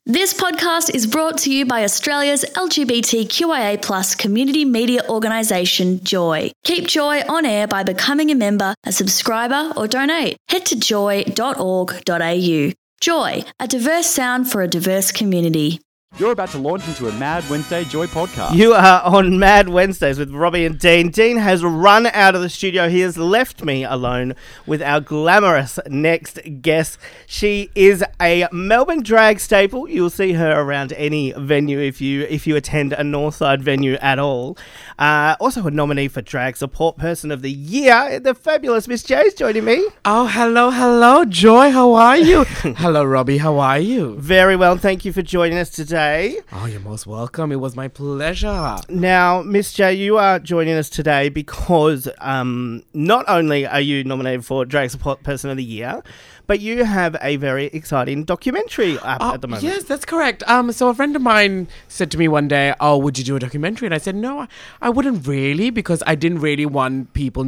This podcast is brought to you by Australia's LGBTQIA+ community media organisation, Joy. Keep Joy on air by becoming a member, a subscriber or donate. Head to joy.org.au. Joy, a diverse sound for a diverse community. You're about to launch into a Mad Wednesday Joy podcast. You are on Mad Wednesdays with Robbie and Dean. Dean has run out of the studio. He has left me alone with our glamorous next guest. She is a Melbourne drag staple. You'll see her around any venue if you attend a Northside venue at all. Also a nominee for Drag Support Person of the Year. The fabulous Miss J is joining me. Oh, hello, Joy. How are you? Hello, Robbie. How are you? Very well. Thank you for joining us today. Oh, you're most welcome. It was my pleasure. Now, Miss J, you are joining us today because not only are you nominated for Drag Support Person of the Year, but you have a very exciting documentary up at the moment. Yes, that's correct. So a friend of mine said to me one day, "Oh, would you do a documentary?" And I said, "No, I wouldn't really, because I didn't really want people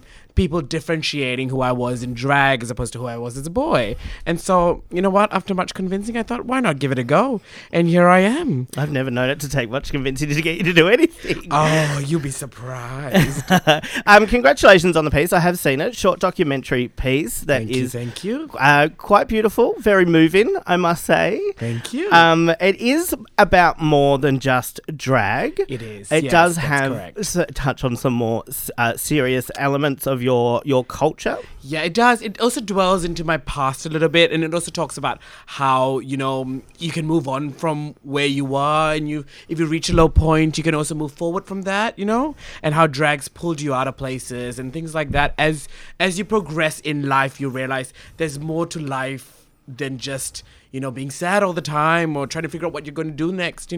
differentiating who I was in drag as opposed to who I was as a boy." And so, you know what? After much convincing, I thought, why not give it a go? And here I am. I've never known it to take much convincing to get you to do anything. Oh, you'll be surprised. Congratulations on the piece. I have seen it. Short documentary piece that Thank you. Quite beautiful, very moving, I must say. Thank you. It is about more than just drag. It is. It yes, does that's have touch on some more serious elements of your culture. Yeah, it does. It also dwells into my past a little bit, and it also talks about how, you can move on from where you are, and if you reach a low point, you can also move forward from that, and how drag's pulled you out of places and things like that. As you progress in life, you realize there's more to life than just, being sad all the time or trying to figure out what you're going to do next,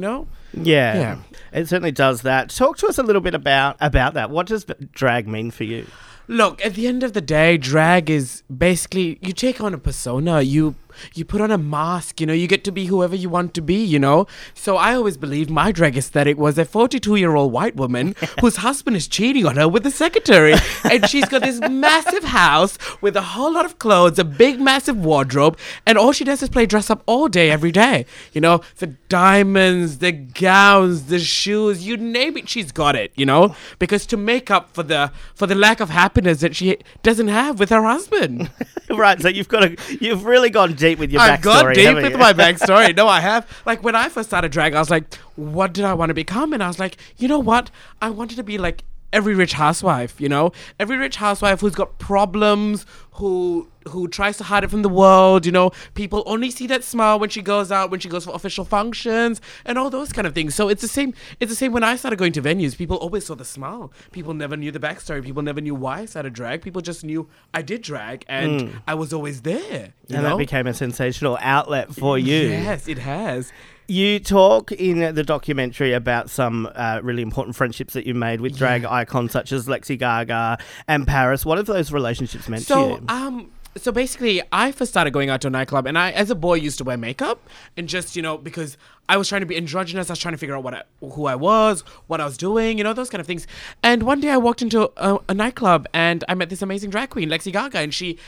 Yeah, it certainly does that. Talk to us a little bit about that. What does drag mean for you? Look, at the end of the day, drag is basically, you take on a persona, you put on a mask, you get to be whoever you want to be, So I always believed my drag aesthetic was a 42-year-old white woman whose husband is cheating on her with the secretary. And she's got this massive house with a whole lot of clothes, a big, massive wardrobe, and all she does is play dress up all day, every day. The diamonds, the gowns, the shoes, you name it, she's got it, Because to make up for the lack of happiness that she doesn't have with her husband. Right, so you've really gone deep with your backstory. I've gone deep with my backstory. No, I have. Like, when I first started drag, I was like, what did I want to become? And I was like, you know what? I wanted to be like every rich housewife, Every rich housewife who's got problems, who tries to hide it from the world, People only see that smile when she goes out, when she goes for official functions, and all those kind of things. So it's the same when I started going to venues. People always saw the smile. People never knew the backstory. People never knew why I started drag. People just knew I did drag, and I was always there. That became a sensational outlet for you. Yes, it has. You talk in the documentary about some really important friendships that you made with drag icons such as Lexi Gaga and Paris. What have those relationships meant to you? So basically, I first started going out to a nightclub, and I, as a boy, used to wear makeup, and just, because I was trying to be androgynous, I was trying to figure out who I was, what I was doing, those kind of things. And one day I walked into a nightclub, and I met this amazing drag queen, Lexi Gaga,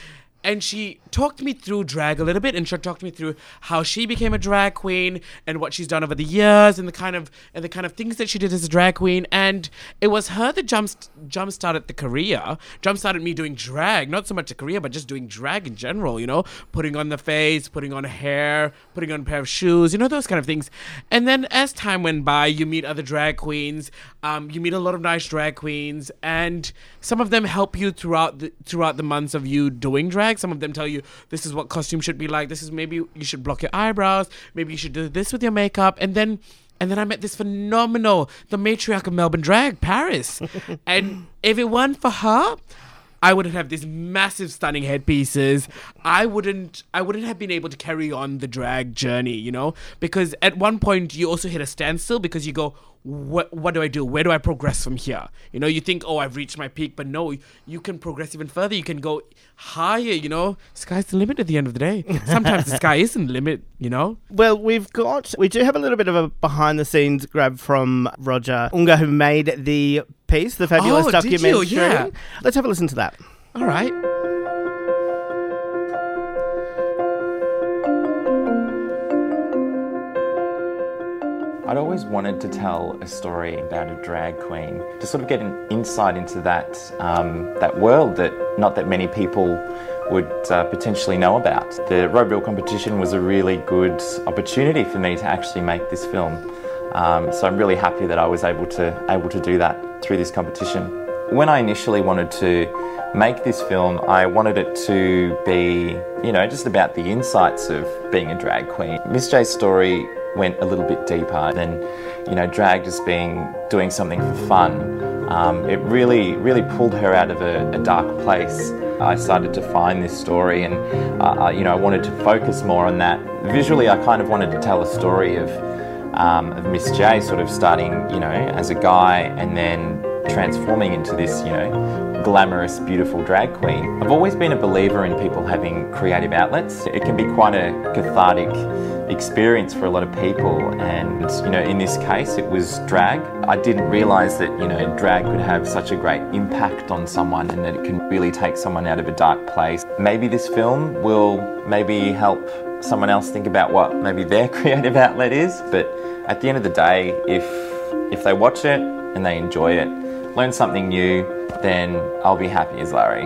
and she talked me through drag a little bit, and she talked me through how she became a drag queen and what she's done over the years and the kind of things that she did as a drag queen. And it was her that jump-started the career, jump-started me doing drag, not so much a career, but just doing drag in general, putting on the face, putting on hair, putting on a pair of shoes, those kind of things. And then as time went by, you meet other drag queens, you meet a lot of nice drag queens, and some of them help you throughout the months of you doing drag. Some of them tell you, this is what costume should be like. This is, maybe you should block your eyebrows. Maybe you should do this with your makeup. And then I met this phenomenal, the matriarch of Melbourne drag, Paris. And if it weren't for her, I wouldn't have these massive, stunning headpieces. I wouldn't have been able to carry on the drag journey, Because at one point you also hit a standstill because you go, what do I do? Where do I progress from here? You think, oh, I've reached my peak, but no, you can progress even further. You can go higher, Sky's the limit at the end of the day. Sometimes the sky isn't the limit, Well, we do have a little bit of a behind-the-scenes grab from Roger Unga, who made the piece, the fabulous documentary. Did you? Yeah. Let's have a listen to that. All right. I'd always wanted to tell a story about a drag queen, to sort of get an insight into that world that not that many people would potentially know about. The Roadville competition was a really good opportunity for me to actually make this film. So I'm really happy that I was able to do that through this competition. When I initially wanted to make this film, I wanted it to be, just about the insights of being a drag queen. Miss J's story went a little bit deeper than, drag just doing something for fun. It really pulled her out of a dark place. I started to find this story and, I wanted to focus more on that. Visually, I kind of wanted to tell a story of Miss J sort of starting, as a guy and then transforming into this, glamorous, beautiful drag queen. I've always been a believer in people having creative outlets. It can be quite a cathartic experience for a lot of people, and in this case it was drag. I didn't realise that drag could have such a great impact on someone and that it can really take someone out of a dark place. Maybe this film will help someone else think about what maybe their creative outlet is, but at the end of the day, if they watch it and they enjoy it, learn something new, then I'll be happy as Larry.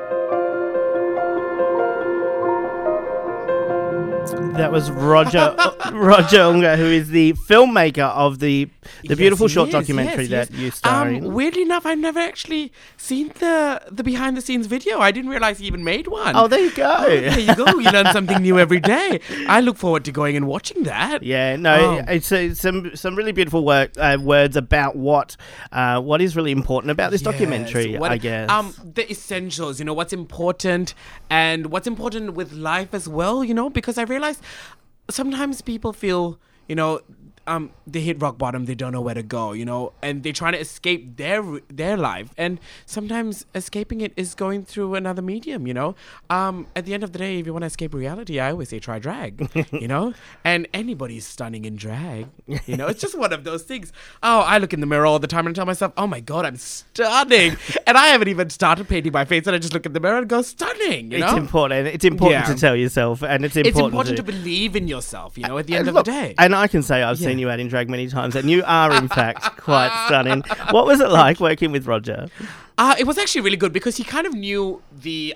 That was Roger Ungar, who is the filmmaker of the beautiful short documentary that you star in. Weirdly enough, I've never actually seen the behind the scenes video. I didn't realise he even made one. Oh, there you go. Oh, there you go. You learn something new every day. I look forward to going and watching that. Yeah, no, it's some really beautiful words about what is really important about this documentary, I guess. The essentials, what's important and what's important with life as well, because I realized sometimes people feel, they hit rock bottom, they don't know where to go, and they're trying to escape their life. And sometimes escaping it is going through another medium, At the end of the day, if you want to escape reality, I always say try drag, and anybody's stunning in drag, It's just one of those things. Oh, I look in the mirror all the time and tell myself, oh my God, I'm stunning. And I haven't even started painting my face, and I just look in the mirror and go, stunning, It's important. It's important to tell yourself, and it's important to believe in yourself, at the end of the day. And I can say I've seen you out in drag many times, and you are in fact quite stunning. What was it like working with Roger? It was actually really good because he kind of knew the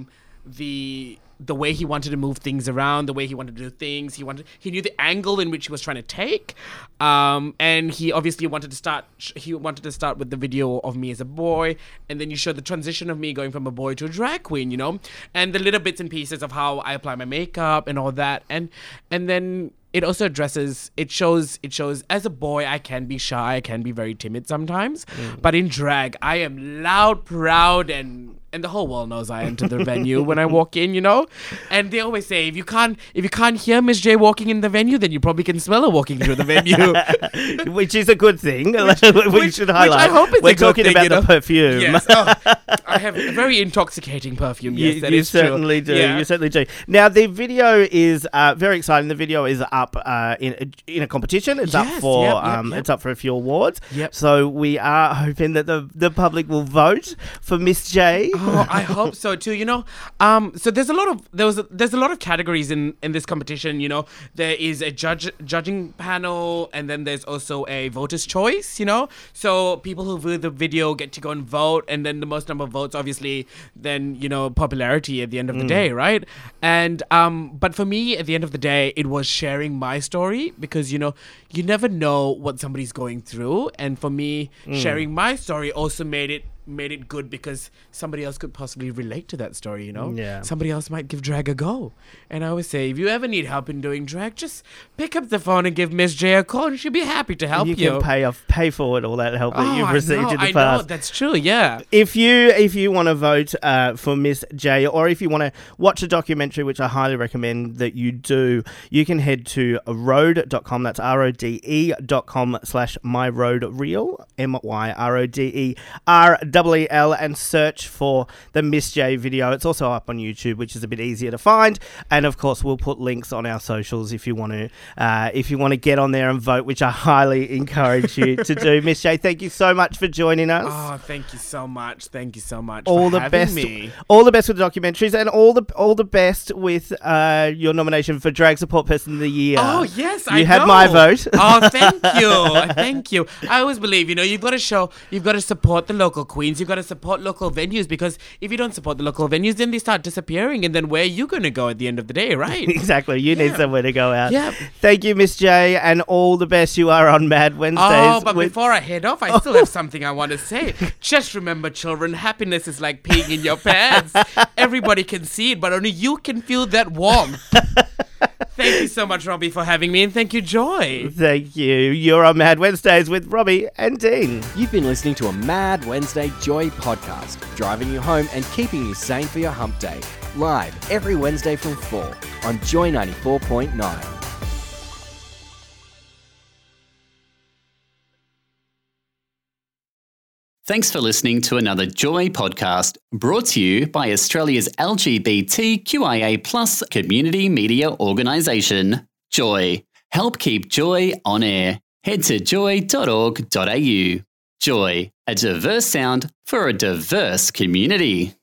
way he wanted to move things around, the way he wanted to do things. He knew the angle in which he was trying to take, and he obviously wanted to start with the video of me as a boy, and then you showed the transition of me going from a boy to a drag queen, and the little bits and pieces of how I apply my makeup and all that, and then it also it shows as a boy I can be shy, I can be very timid sometimes, but in drag I am loud, proud, and the whole world knows I enter the venue when I walk in, And they always say if you can't hear Miss J walking in the venue, then you probably can smell her walking through the venue, which is a good thing. We should highlight. Which I hope it's We're a good talking thing, about the perfume. Yes, I have a very intoxicating perfume. Yes, that you is certainly true. do. Yeah. You certainly do. Now the video is very exciting. The video is up in a competition. It's up for it's up for a few awards. Yep. So we are hoping that the public will vote for Miss J. Oh, I hope so too. So there's a lot of categories in this competition. There is a judging panel, and then there's also a voter's choice. So people who view the video get to go and vote, and then the most number of votes, obviously, then popularity at the end of the day, right? And but for me, at the end of the day, it was sharing my story, because you never know what somebody's going through, and for me, sharing my story also made it good because somebody else could possibly relate to that story, Yeah. Somebody else might give drag a go. And I always say, if you ever need help in doing drag, just pick up the phone and give Miss J a call, and she'll be happy to help you. You can pay forward all that help that you've received in the past. I know, that's true, yeah. If you want to vote for Miss J, or if you want to watch a documentary, which I highly recommend that you do, you can head to rode.com, that's RODE.com/myroadreel, MYRODER EEL, and search for the Miss J video. It's also up on YouTube, which is a bit easier to find. And of course, we'll put links on our socials if you want to get on there and vote, which I highly encourage you to do. Miss J, thank you so much for joining us. Oh, thank you so much. Thank you so much All for the having best, me. all the best with the documentaries, and all the best with your nomination for Drag Support Person of the Year. Oh yes, I know. You had my vote. Oh, thank you, thank you. I always believe, you've got to support the local queens. You've got to support local venues, because if you don't support the local venues, then they start disappearing, and then where are you going to go at the end of the day, right? Exactly. You need somewhere to go out. Yep. Thank you, Miss J, and all the best. You are on Mad Wednesdays. Oh, but before I head off, I still have something I want to say. Just remember, children, happiness is like peeing in your pants. Everybody can see it, but only you can feel that warmth. Thank you so much, Robbie, for having me, and thank you, Joy. Thank you. You're on Mad Wednesdays with Robbie and Dean. You've been listening to a Mad Wednesday Joy podcast, driving you home and keeping you sane for your hump day. Live every Wednesday from 4 on Joy 94.9. Thanks for listening to another Joy podcast, brought to you by Australia's LGBTQIA+ community media organisation, Joy. Help keep Joy on air. Head to joy.org.au. Joy, a diverse sound for a diverse community.